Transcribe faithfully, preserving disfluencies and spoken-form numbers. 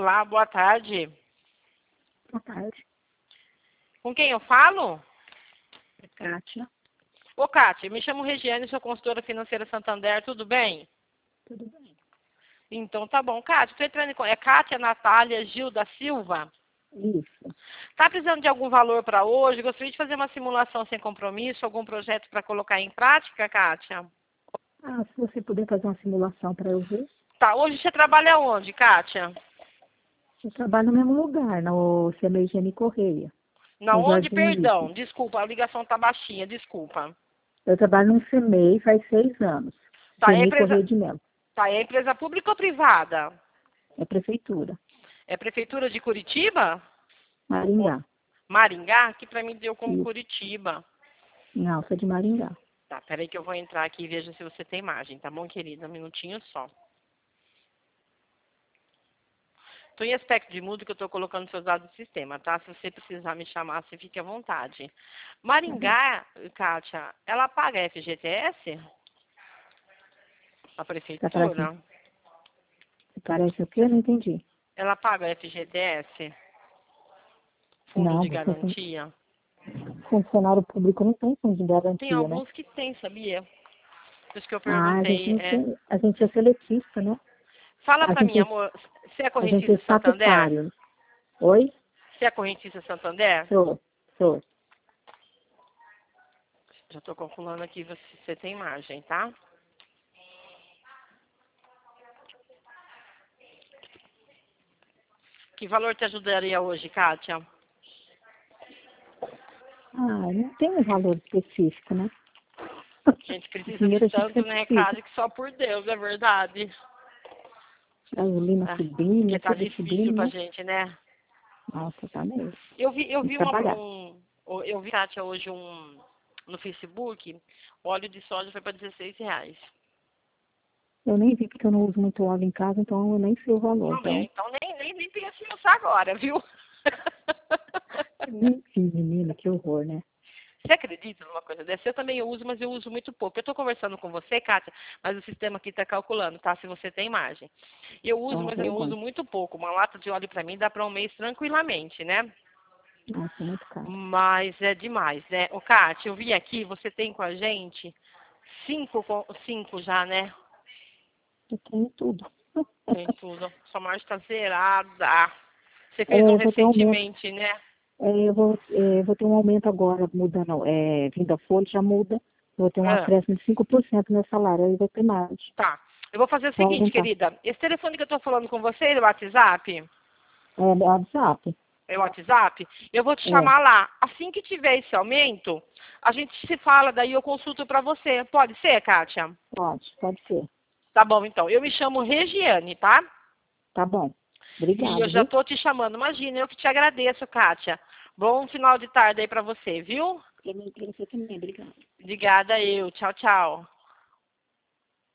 Olá, boa tarde. Boa tarde. Com quem eu falo? É Kátia. Ô, Kátia, me chamo Regiane, sou consultora financeira Santander, tudo bem? Tudo bem? Então tá bom. Kátia, tô entrando em... con- É Kátia Natália Gil da Silva? Isso. Tá precisando de algum valor para hoje? Gostaria de fazer uma simulação sem compromisso, algum projeto para colocar em prática, Kátia? Ah, se você puder fazer uma simulação para eu ver. Tá, hoje você trabalha onde, Kátia? Eu trabalho no mesmo lugar, no C M Higiene Correia, Na no onde, Jardim perdão? Isis. Desculpa, a ligação tá baixinha, desculpa. Eu trabalho no C M E faz seis anos. Tá, é C M E empresa... Correia de Melo. Tá, é empresa pública ou privada? É prefeitura. É Prefeitura de Curitiba? Ou Maringá. Maringá? Que para mim deu como Isso. Curitiba. Não, sou de Maringá. Tá, peraí que eu vou entrar aqui e veja se você tem imagem, tá bom, querida? Um minutinho só. Tô em aspecto de mudo que eu tô colocando seus dados no sistema, tá? Se você precisar me chamar, você fique à vontade. Maringá, Kátia, ela paga F G T S? A Tá parecendo, prefeitura? parece o quê? Eu não entendi. Ela paga F G T S? Fundo Não, de você fun- garantia? funcionário público não tem fundo de Tem garantia, né? alguns que tem, sabia? Por isso que eu Ah, a gente perguntei. não É... tem. A gente é seletista, né? Fala A pra gente mim, é, amor, você é a gente é correntista Santander? estatutário. Oi? Você é correntista Santander? Sou, sou. Já estou calculando aqui se você tem margem, tá? Que valor te ajudaria hoje, Kátia? Ah, não tem um valor específico, né? A gente precisa de Dinheiro a gente tanto, sempre né, precisa. Kátia, que só por Deus, é verdade. Gasolina Ah, subindo, porque tá tudo difícil subindo, pra né? gente, né? Nossa, tá mesmo. Eu vi, eu Tem que vi uma, trabalhar. um, eu vi, Kátia, hoje um, no Facebook, o óleo de soja foi para dezesseis reais. Eu nem vi porque eu não uso muito óleo em casa, então eu nem sei o valor. Não, bem, Então, então nem, nem, nem pense em usar agora, viu? eu nem vi, menina, que horror, né? Você acredita numa coisa dessa? Eu também uso, mas eu uso muito pouco. Eu estou conversando com você, Kátia, mas o sistema aqui está calculando, tá? Se você tem margem. Eu É uso, uma mas eu vergonha. uso muito pouco. Uma lata de óleo para mim dá para um mês tranquilamente, né? Nossa, é muito caro. Mas é demais, né? Ô, Kátia, eu vi aqui, você tem com a gente cinco, co- cinco já, né? Eu tenho tudo. Tem tudo. Sua margem está zerada. Você fez um É, eu vou ter um aumento. recentemente, né? É, eu vou, é, eu vou ter um aumento agora, mudando, é, vindo a folha, já muda. Eu vou ter um Ah, acréscimo de cinco por cento no meu salário, aí vai ter mais. tá. Eu vou fazer o Só seguinte, aumentar. querida. Esse telefone que eu estou falando com você, é o WhatsApp? É, WhatsApp. É o WhatsApp, eu vou te É, chamar lá. Assim que tiver esse aumento, a gente se fala, daí eu consulto para você. Pode ser, Kátia? pode, pode ser. Tá bom, então. Eu me chamo Regiane, tá? Tá bom. E eu Obrigado, já viu? tô te chamando. Imagina, eu que te agradeço, Kátia. Bom final de tarde aí para você, viu? Pra mim, pra você também, obrigada. Obrigada eu. Tchau, tchau.